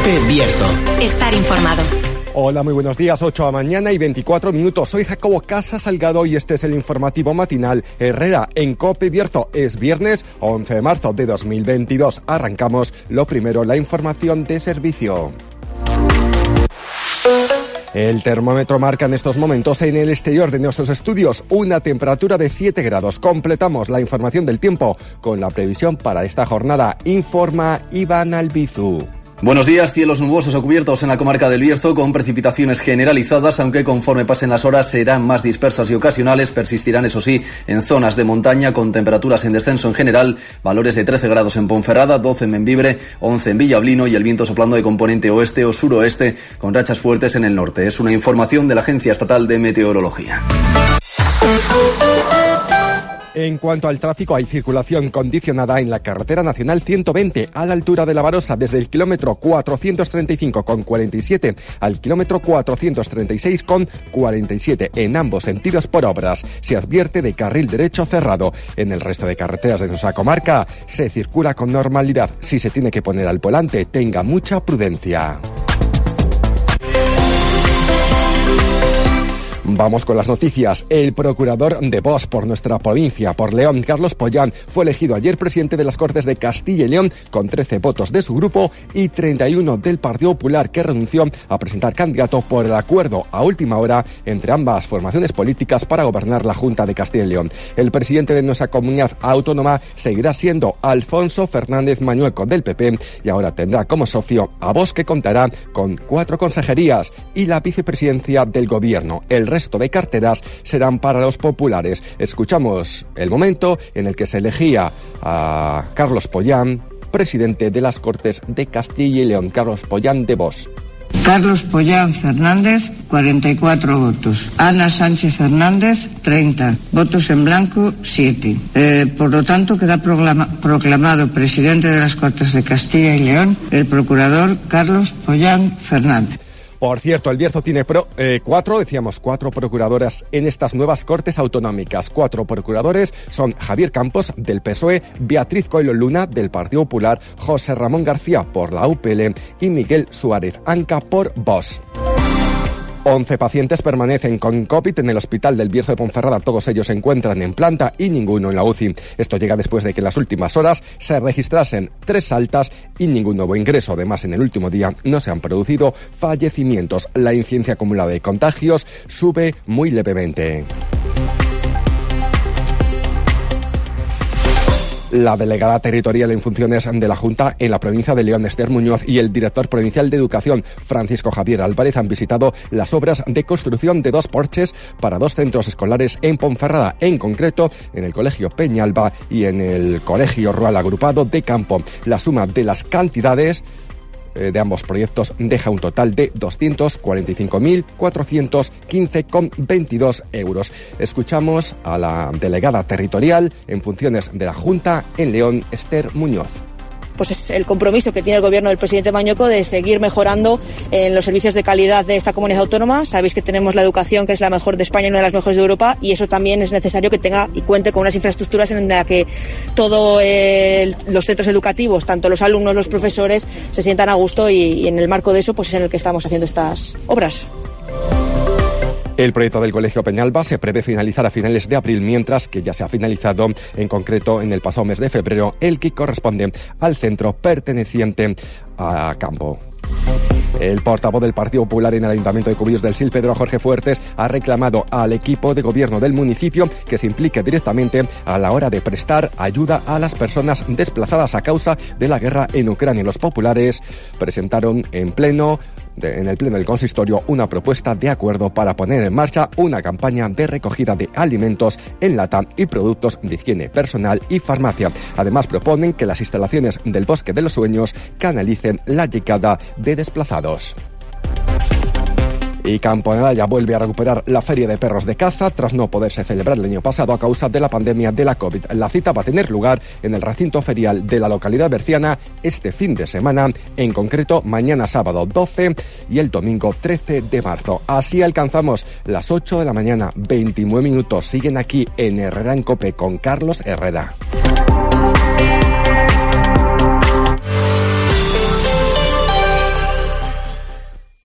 COPE Bierzo. Estar informado. Hola, muy buenos días, 8 de la mañana y 24 minutos. Soy Jacobo Casa Salgado y este es el informativo matinal Herrera en COPE Bierzo. Es viernes 11 de marzo de 2022. Arrancamos lo primero, la información de servicio. El termómetro marca en estos momentos en el exterior de nuestros estudios una temperatura de 7 grados. Completamos la información del tiempo con la previsión para esta jornada. Informa Iván Albizu. Buenos días, cielos nubosos o cubiertos en la comarca del Bierzo con precipitaciones generalizadas, aunque conforme pasen las horas serán más dispersas y ocasionales, persistirán eso sí en zonas de montaña con temperaturas en descenso en general, valores de 13 grados en Ponferrada, 12 en Membibre, 11 en Villablino y el viento soplando de componente oeste o suroeste con rachas fuertes en el norte. Es una información de la Agencia Estatal de Meteorología. En cuanto al tráfico, hay circulación condicionada en la carretera nacional 120 a la altura de La Barosa desde el kilómetro 435,47 al kilómetro 436,47 en ambos sentidos por obras. Se advierte de carril derecho cerrado. En el resto de carreteras de nuestra comarca se circula con normalidad. Si se tiene que poner al volante, tenga mucha prudencia. Vamos con las noticias. El procurador de Vox por nuestra provincia, por León, Carlos Pollán, fue elegido ayer presidente de las Cortes de Castilla y León con 13 votos de su grupo y 31 del Partido Popular, que renunció a presentar candidato por el acuerdo a última hora entre ambas formaciones políticas para gobernar la Junta de Castilla y León. El presidente de nuestra comunidad autónoma seguirá siendo Alfonso Fernández Mañueco del PP y ahora tendrá como socio a Vox, que contará con 4 consejerías y la vicepresidencia del gobierno. El resto de carteras serán para los populares. Escuchamos el momento en el que se elegía a Carlos Pollán, presidente de las Cortes de Castilla y León. Carlos Pollán de Vox. Carlos Pollán Fernández, 44 votos. Ana Sánchez Fernández, 30. Votos en blanco, 7. Por lo tanto, queda proclamado presidente de las Cortes de Castilla y León el procurador Carlos Pollán Fernández. Por cierto, el Bierzo tiene 4 procuradoras en estas nuevas Cortes Autonómicas. 4 procuradores son Javier Campos, del PSOE, Beatriz Coelho Luna, del Partido Popular, José Ramón García, por la UPL y Miguel Suárez Anca, por Vox. 11 pacientes permanecen con COVID en el hospital del Bierzo de Ponferrada. Todos ellos se encuentran en planta y ninguno en la UCI. Esto llega después de que en las últimas horas se registrasen 3 altas y ningún nuevo ingreso. Además, en el último día no se han producido fallecimientos. La incidencia acumulada de contagios sube muy levemente. La delegada territorial en funciones de la Junta en la provincia de León, Esther Muñoz, y el director provincial de Educación, Francisco Javier Álvarez, han visitado las obras de construcción de 2 porches para 2 centros escolares en Ponferrada, en concreto en el Colegio Peñalba y en el Colegio Rural Agrupado de Campo. La suma de las cantidades de ambos proyectos deja un total de 240.415,22 euros. Escuchamos a la delegada territorial en funciones de la Junta en León, Esther Muñoz. Pues es el compromiso que tiene el gobierno del presidente Mañueco de seguir mejorando en los servicios de calidad de esta comunidad autónoma. Sabéis que tenemos la educación, que es la mejor de España y una de las mejores de Europa, y eso también es necesario que tenga y cuente con unas infraestructuras en las que todos los centros educativos, tanto los alumnos, los profesores, se sientan a gusto, y en el marco de eso pues es en el que estamos haciendo estas obras. El proyecto del Colegio Peñalba se prevé finalizar a finales de abril, mientras que ya se ha finalizado, en concreto en el pasado mes de febrero, el que corresponde al centro perteneciente a Campo. El portavoz del Partido Popular en el Ayuntamiento de Cubillos del Sil, Pedro Jorge Fuertes, ha reclamado al equipo de gobierno del municipio que se implique directamente a la hora de prestar ayuda a las personas desplazadas a causa de la guerra en Ucrania. Los populares presentaron en el pleno del consistorio una propuesta de acuerdo para poner en marcha una campaña de recogida de alimentos en lata y productos de higiene personal y farmacia. Además, proponen que las instalaciones del Bosque de los Sueños canalicen la llegada de desplazados. Y Campo ya vuelve a recuperar la Feria de Perros de Caza tras no poderse celebrar el año pasado a causa de la pandemia de la COVID. La cita va a tener lugar en el recinto ferial de la localidad berciana este fin de semana, en concreto mañana sábado 12 y el domingo 13 de marzo. Así alcanzamos las 8 de la mañana, 29 minutos. Siguen aquí en Herrera en COPE con Carlos Herrera.